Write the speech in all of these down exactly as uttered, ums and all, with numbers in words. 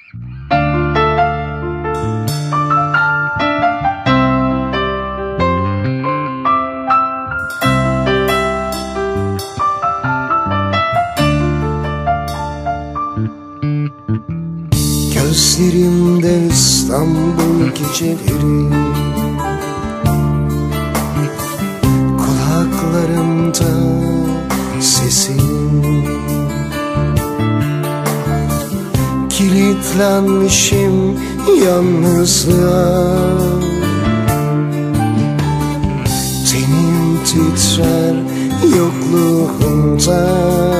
Gözlerimde İstanbul geceleri, kulaklarımda sesin. Kilitlenmişim yalnızlığa, tenim titrer yokluğunda.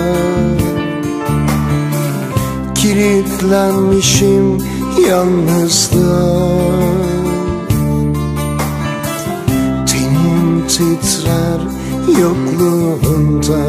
Kilitlenmişim yalnızlığa, tenim titrer yokluğunda.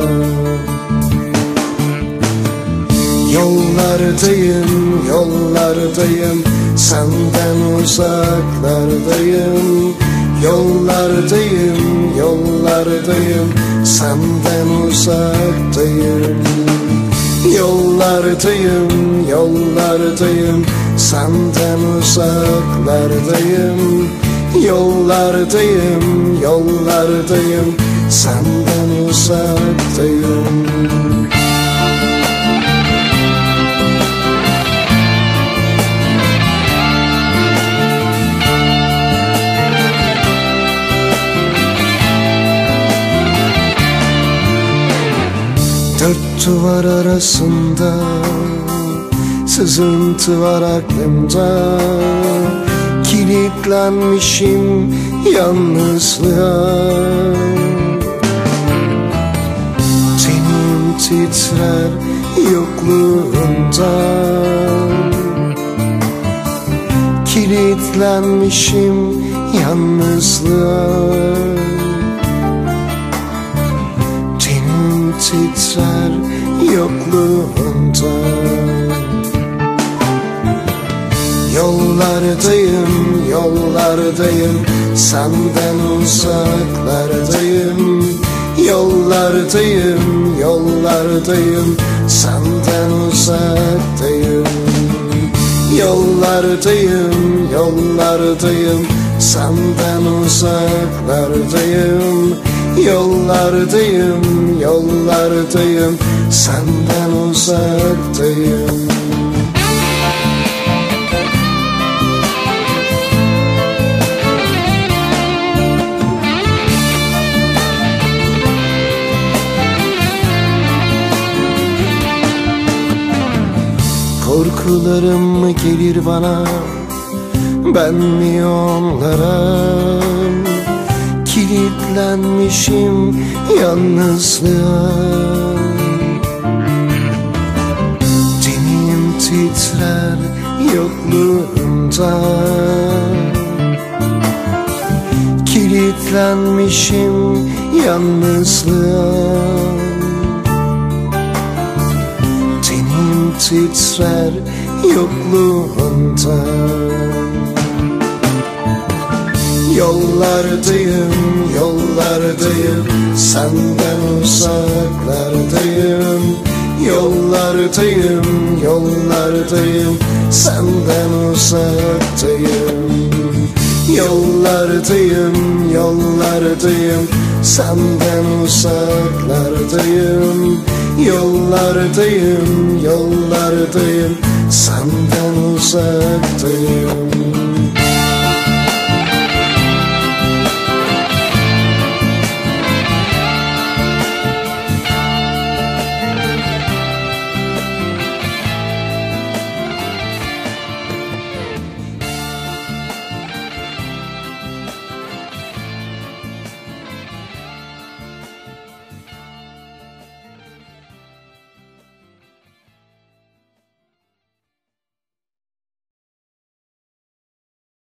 Yollardayım, yollardayım, senden uzaklardayım. Yollardayım, yollardayım, senden uzaktayım. Yollardayım, yollardayım, senden uzaklardayım. Yollardayım, yollardayım, senden uzaktayım. Dört duvar arasında sızıntı var aklımda. Kilitlenmişim yalnızlığa, tenim titrer yokluğunda. Kilitlenmişim yalnızlığa, titrer yokluğunda. Yollardayım, yollardayım, senden uzaklardayım. Yollardayım, yollardayım, senden uzaktayım. Yollardayım, yollardayım, senden uzaklardayım. Yollardayım, yollardayım, senden uzaktayım. Korkularım mı gelir bana, ben mi onlara? Kilitlenmişim yalnızlığa, tenim titrer yokluğunda. Kilitlenmişim yalnızlığa, tenim titrer yokluğunda. Yollardayım, yollardayım, senden uzaklardayım. Yollardayım, yollardayım, senden uzaktayım. Yollardayım, yollardayım, senden uzaklardayım. Yollardayım, yollardayım, senden uzaktayım.